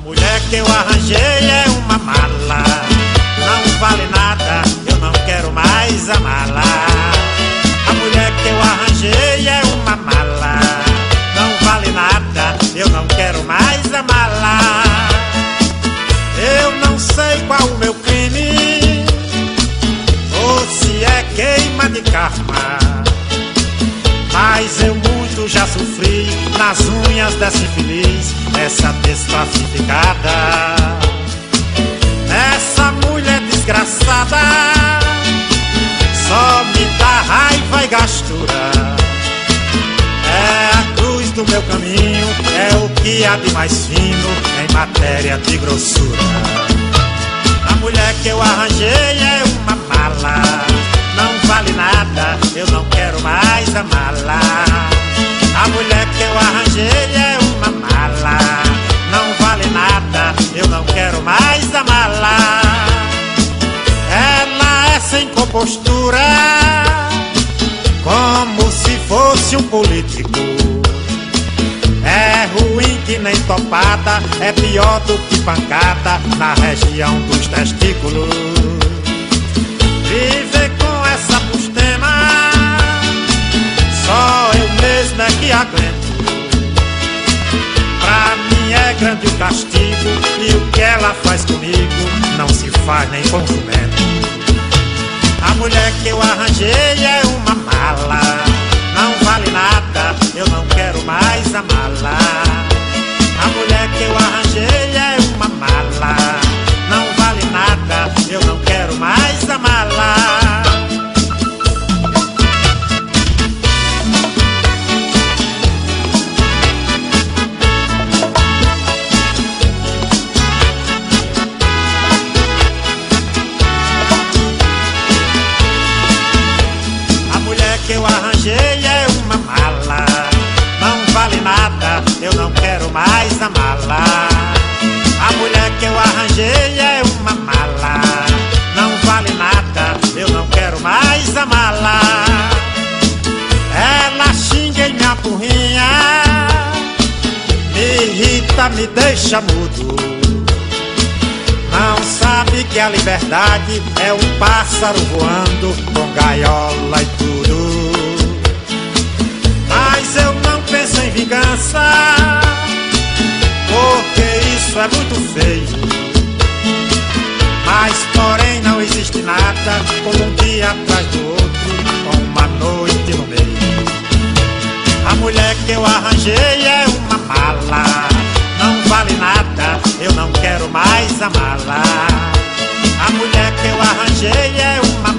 mulher que eu arranjei é uma mala, não vale nada, eu não quero mais amá-la. A mulher que eu arranjei é uma mala, não vale nada, eu não quero mais amá-la. Eu não sei qual o meu crime, ou se é queima de karma, mas eu muito já sofri nas unhas dessa infeliz, essa desclassificada. Essa mulher desgraçada só me dá raiva e gastura. É a cruz do meu caminho, é o que há de mais fino em matéria de grossura. A mulher que eu arranjei é uma mala, não vale nada, eu não quero mais amá-la. A mulher que eu arranjei é uma mala, não vale nada, eu não quero mais amá-la. Ela é sem compostura, como se fosse um político. É ruim que nem topada, é pior do que pancada na região dos testículos. Viver com essa bustema, só eu mesmo é que aguento. Pra mim é grande o castigo, e o que ela faz comigo não se faz nem com jumento. A mulher que eu arranjei é uma mala, não vale nada, eu não quero mais amá-la. A mulher que eu arranjei é uma mala, não vale nada, eu não quero mais amá-la. A mulher que eu arranjei é uma mala, não vale nada, eu não quero mais amá-la. A mulher que eu arranjei é uma mala, não vale nada, eu não quero mais amá-la. Ela xinga e me apurrinha, me irrita, me deixa mudo. Não sabe que a liberdade é um pássaro voando com gaiola e tudo. Mas eu não penso em vingança, porque isso é muito feio. Mas porém não existe nada como um dia atrás do outro, com uma noite no meio. A mulher que eu arranjei é uma mala, não vale nada, eu não quero mais amá-la. A mulher que eu arranjei é uma